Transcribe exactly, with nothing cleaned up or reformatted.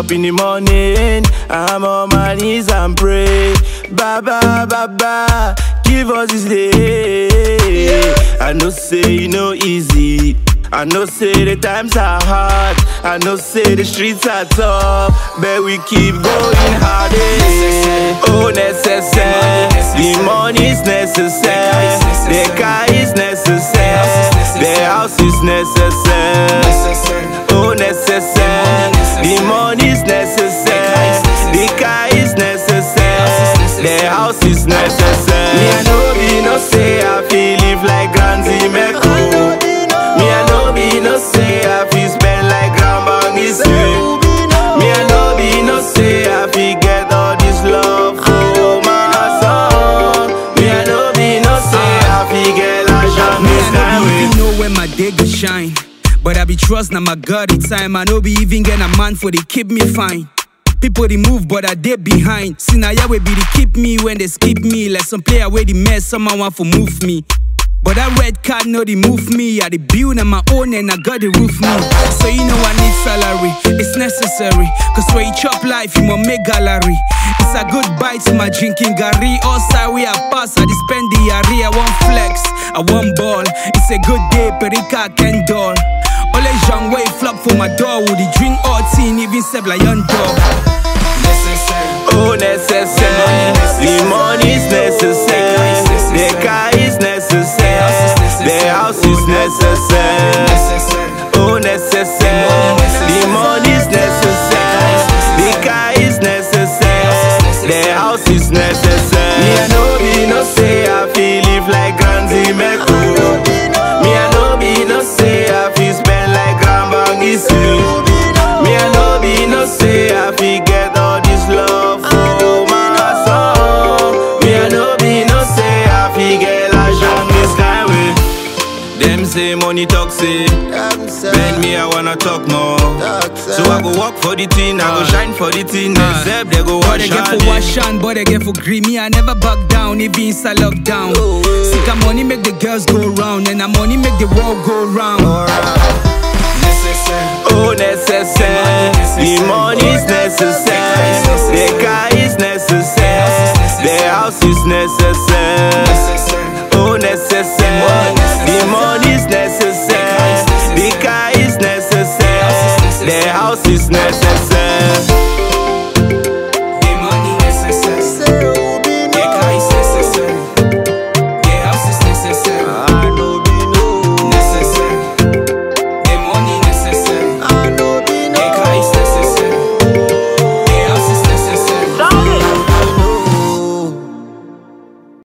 up in the morning, I'm on my knees and pray. Baba, Baba, give us this day. I know say you know easy. I know say the times are hard. I know say the streets are tough, but we keep going harder. Oh, necessary. The money is necessary. The car is necessary. The house is necessary. Oh, necessary. The money is necessary. The car is necessary. The house is necessary. Me I know be no say I feel live like Granzy Meko. Me I know be no say I feel spend like Grandbang is me I know be no say I feel get all this love for my son. Me I know be no say I feel get like Jean. Me I know be even know when my day go shine, but I be trust na my God the time. I know be even get a man for they keep me fine. People they move, but I dey behind. See now Yahweh be they keep me when they skip me. Like some player where they mess, someone want to move me. But that red card no they move me. I the build on my own and I got the roof me. So you know I need salary, it's necessary. Cause when you chop life, you must make gallery. It's a good bite to my drinking Gary. Outside we are pass, I just spend the area. I want flex, I want ball. It's a good day, Perica can doll. All the young way flop for my door. Would he drink all teen, even step like young dog. Oh, necessary. The money is necessary. The car is necessary. The house is necessary. Oh, necessary. The money is necessary. The car is necessary. The house is necessary. Me I know be no say I feel live like Granzy Meko. Me I know be no say I feel spend like Grandbang is me I know be no say I feel get all this love for my son. Me I know be no say I feel get like Jean this kind way. Them say money toxic, but me I wanna talk more. So I go work for the team, I go shine for the team. Except they go Boy wash they get for wash and boy they get for green. Me I never back down, even inside lockdown. Sick of money make the girls go round, and the money make the world go round. Oh, necessary. The money is necessary.